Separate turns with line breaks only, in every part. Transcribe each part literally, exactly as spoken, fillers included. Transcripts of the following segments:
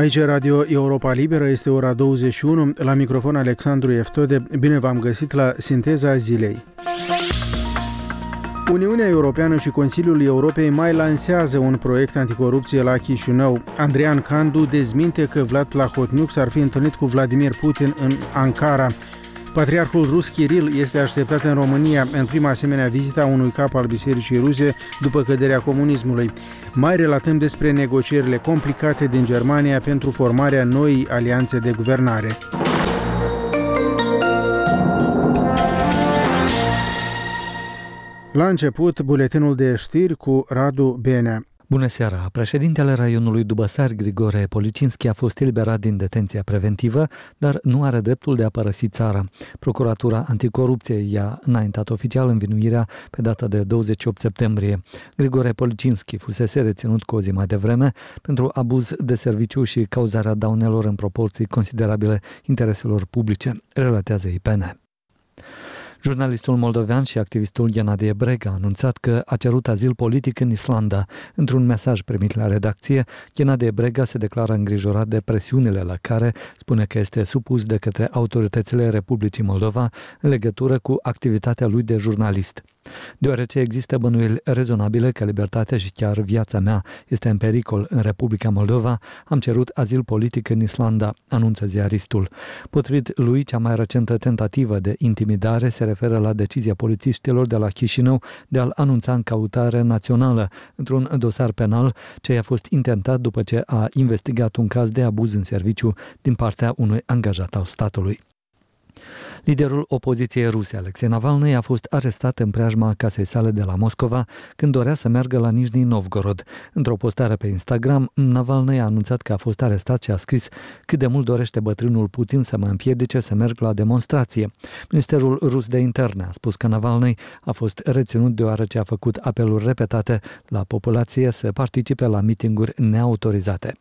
Aici Radio Europa Liberă, este ora douăzeci și unu, la microfon Alexandru Eftode. Bine v-am găsit la Sinteza Zilei. Uniunea Europeană și Consiliul Europei mai lansează un proiect anticorupție la Chișinău. Andrian Candu dezminte că Vlad Plahotniuc s-ar fi întâlnit cu Vladimir Putin în Ankara. Patriarhul rus Kiril este așteptat în România în prima asemenea vizită a unui cap al Bisericii Ruse după căderea comunismului. Mai relatăm despre negocierile complicate din Germania pentru formarea noii alianțe de guvernare. La început, buletinul de știri cu Radu Benea.
Bună seara! Președintele raionului Dubăsari, Grigore Policinski, a fost eliberat din detenția preventivă, dar nu are dreptul de a părăsi țara. Procuratura Anticorupție i-a înaintat oficial învinuirea pe data de douăzeci și opt septembrie. Grigore Policinski fusese reținut cu o zi mai devreme pentru abuz de serviciu și cauzarea daunelor în proporții considerabile intereselor publice, relatează I P N. Jurnalistul moldovean și activistul Ghenadie Brega a anunțat că a cerut azil politic în Islanda. Într-un mesaj primit la redacție, Ghenadie Brega se declară îngrijorat de presiunile la care spune că este supus de către autoritățile Republicii Moldova în legătură cu activitatea lui de jurnalist. Deoarece există bănuieli rezonabile că libertatea și chiar viața mea este în pericol în Republica Moldova, am cerut azil politic în Islanda, anunță ziaristul. Potrivit lui, cea mai recentă tentativă de intimidare se referă la decizia polițiștilor de la Chișinău de a-l anunța în căutare națională într-un dosar penal ce i-a fost intentat după ce a investigat un caz de abuz în serviciu din partea unui angajat al statului. Liderul opoziției ruse, Alexei Navalny, a fost arestat în preajma casei sale de la Moscova când dorea să meargă la Nijni Novgorod. Într-o postare pe Instagram, Navalny a anunțat că a fost arestat și a scris cât de mult dorește bătrânul Putin să mă împiedice să merg la demonstrație. Ministerul rus de interne a spus că Navalny a fost reținut deoarece a făcut apeluri repetate la populație să participe la mitinguri neautorizate.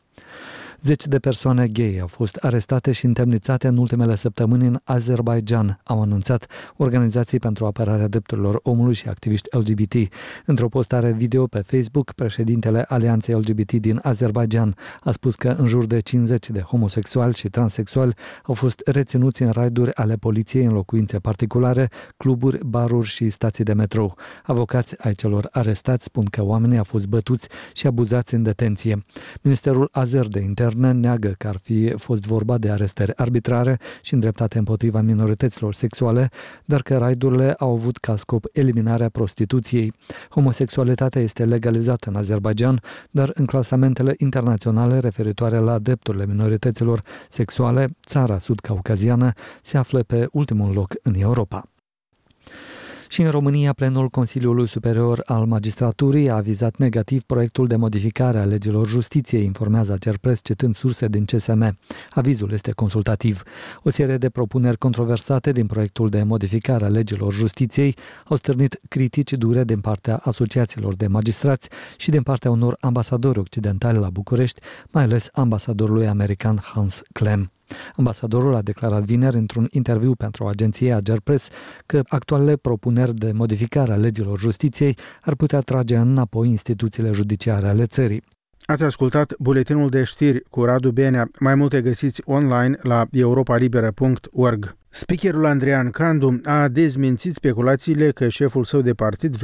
Zeci de persoane gay au fost arestate și întemnițate în ultimele săptămâni în Azerbaidjan, au anunțat organizații pentru apărarea drepturilor omului și activiști L G B T. Într-o postare video pe Facebook, președintele Alianței L G B T din Azerbaidjan a spus că în jur de cincizeci de homosexuali și transexuali au fost reținuți în raiduri ale poliției în locuințe particulare, cluburi, baruri și stații de metrou. Avocați ai celor arestați spun că oamenii au fost bătuți și abuzați în detenție. Ministerul Azer de Interne neagă că ar fi fost vorba de arestări arbitrare și îndreptate împotriva minorităților sexuale, dar că raidurile au avut ca scop eliminarea prostituției. Homosexualitatea este legalizată în Azerbaidjan, dar în clasamentele internaționale referitoare la drepturile minorităților sexuale, țara sud-caucaziană se află pe ultimul loc în Europa. Și în România, plenul Consiliului Superior al Magistraturii a avizat negativ proiectul de modificare a legilor justiției, informează Agerpres citând surse din C S M. Avizul este consultativ. O serie de propuneri controversate din proiectul de modificare a legilor justiției au stârnit critici dure din partea asociațiilor de magistrați și din partea unor ambasadori occidentali la București, mai ales ambasadorului american Hans Klemm. Ambasadorul a declarat vineri într-un interviu pentru agenția Agerpres că actualele propuneri de modificare a legilor justiției ar putea trage înapoi instituțiile judiciare ale țării.
Ați ascultat buletinul de știri cu Radu Benea. Mai multe găsiți online la europa liberă punct org. Speakerul Andrian Candu a dezmințit speculațiile că șeful său de partid